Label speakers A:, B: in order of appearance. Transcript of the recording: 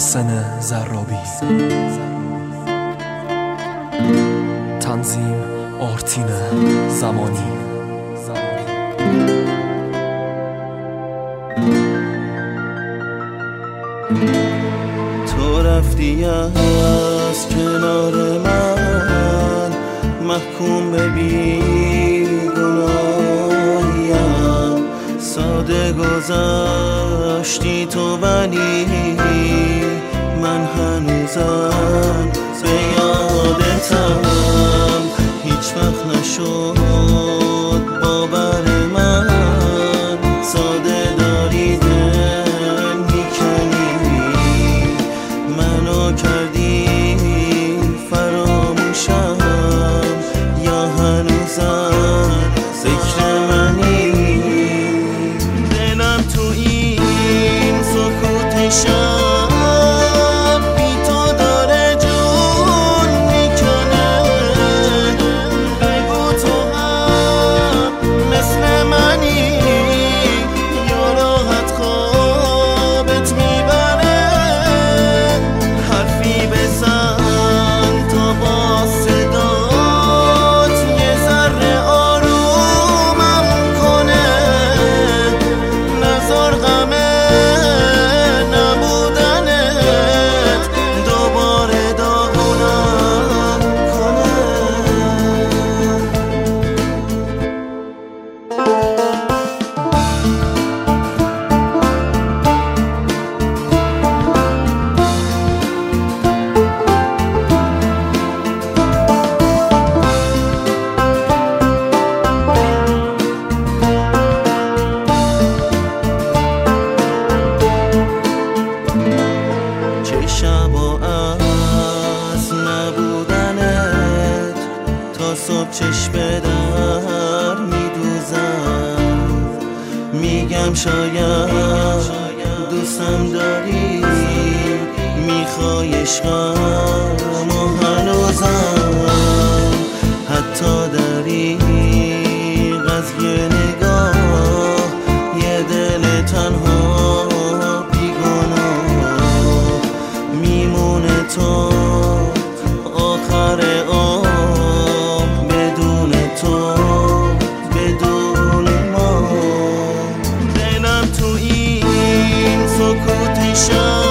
A: محسن زرابی، تنظیم آرتین زمانی.
B: تو رفتی از کنار من، محکوم به بیگناهیم. ساده گذشتی تو ولی من هنوزم به یادتم. هیچ وقت نشد باور من، ساده داری دل میکنی، منو کردی فراموشم، یا هنوزم ذکر منی. دلم تو این سکوت شب بی تو داره جون میکنه. بگو تو هم مثل منی یا راحت خوابت میبره. حرفی بزن تا با صدات یه ذره آرومم کنه. نذار غم نبودنت دوباره داغونم کنه. چه شبا از نبودنت تا صبح چشم در میدوزم. میگم شاید دوستم داری، میخوای عشقم و هنوزم حتی دریغ از یه نگاه یه دل تنها میمونه تو آخر عمر. بدون تو بدون ما، دلم تو این سکوت شب